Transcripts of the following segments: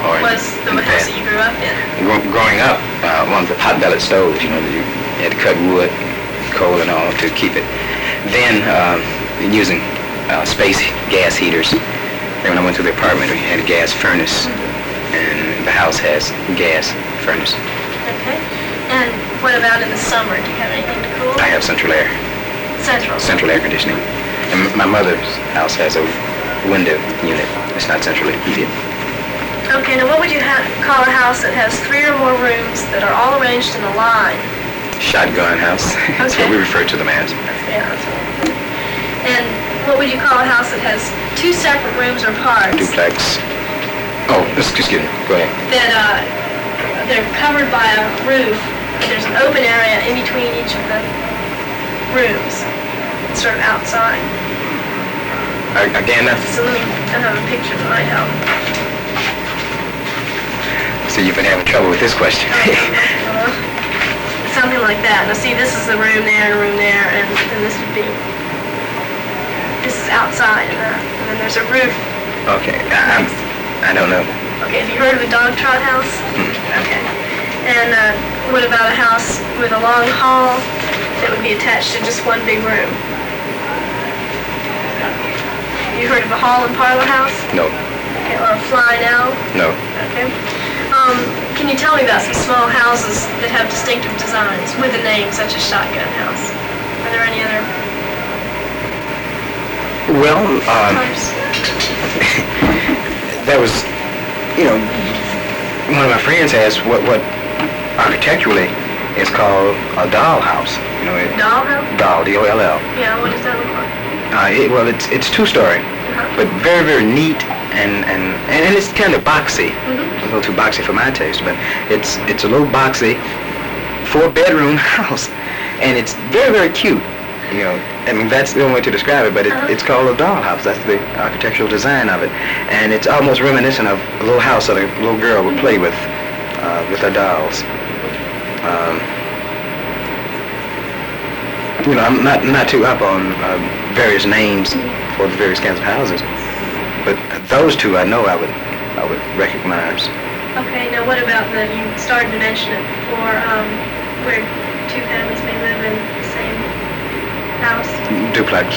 or was the in the house past. that you grew up in? Growing up, one of the pot-bellied stoves, you had to cut wood, coal and all to keep it. Then using space gas heaters. Then when I went to the apartment, we had a gas furnace, and the house has gas furnace. Okay. And what about in the summer? Do you have anything to cool? I have central air Central conditioning. And my mother's house has a window unit. It's not centrally heated. Okay, now what would you call a house that has 3 or more rooms that are all arranged in a line? Shotgun house. That's what we refer to them as. Yeah, that's right. And what would you call a house that has 2 separate rooms or parts? Duplex. Oh, excuse me. Go ahead. That they're covered by a roof, and there's an open area in between each of the rooms. It's sort of outside. Again, So let me, I have a picture that might help. so you've been having trouble with this question. Something like that. Now see, this is the room there and a room there, and this would be, this is outside, and then there's a roof. Okay, I don't know. Okay, have you heard of a dog trot house? Okay. And what about a house with a long hall that would be attached to just one big room? You heard of a hall and parlor house? No. Okay, or a fly now? No. Okay. Can you tell me about some small houses that have distinctive designs with a name such as Shotgun House? Are there any other Well, types? that was, one of my friends has what architecturally is called a doll house. Doll house? Doll, D-O-L-L. Yeah, what does that look like? It's 2-story, but very, very neat, and it's kind of boxy. A little too boxy for my taste, but it's a little boxy 4-bedroom house, and it's very, very cute. That's the only way to describe it, but it's called a doll house. That's the architectural design of it, and it's almost reminiscent of a little house that a little girl would play with her dolls. I'm not too up on various names for the various kinds of houses, but those two I know I would recognize. Okay, now what about you started to mention it before, where 2 families may live in the same house? Duplex.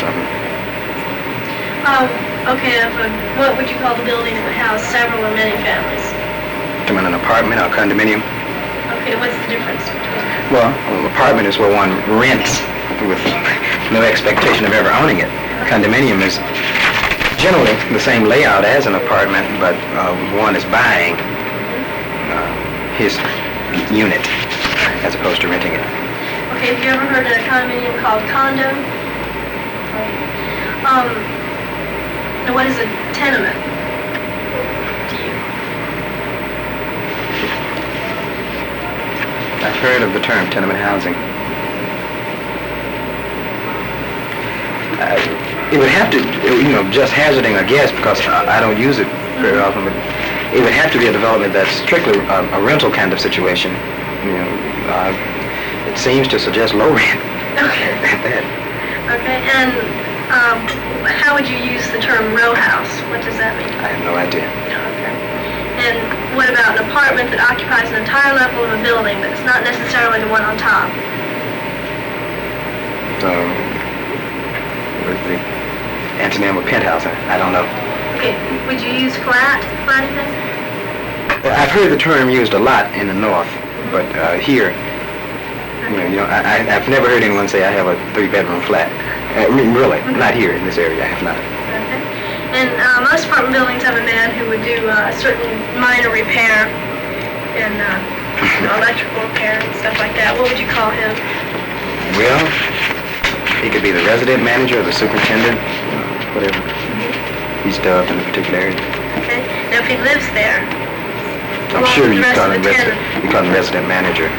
Okay, what would you call the building that would house several or many families? Come in an apartment or condominium. Okay, what's the difference between? Well, an apartment is where one rents with no expectation of ever owning it. Condominium is generally the same layout as an apartment, but one is buying his unit as opposed to renting it. Okay, have you ever heard of a condominium called condo? Now what is a tenement to you? I've heard of the term tenement housing. It would have to, just hazarding a guess because I don't use it very often, but it would have to be a development that's strictly a rental kind of situation. It seems to suggest low rent. Okay. At that. Okay, and how would you use the term row house? What does that mean? I have no idea. Okay. And what about an apartment that occupies an entire level of a building, but it's not necessarily the one on top? With the antonym of penthouse, I don't know. Okay, would you use flat anything? Well, I've heard the term used a lot in the north, but here, I've never heard anyone say I have a 3-bedroom flat. Really, not here in this area, I have not. Okay. And most apartment buildings have a man who would do a certain minor repair and electrical repair and stuff like that. What would you call him? Well, he could be the resident manager or the superintendent, whatever he's dubbed in a particular area. Okay. Now if he lives there, I'm along sure with the you rest call of him the tenants, resident manager.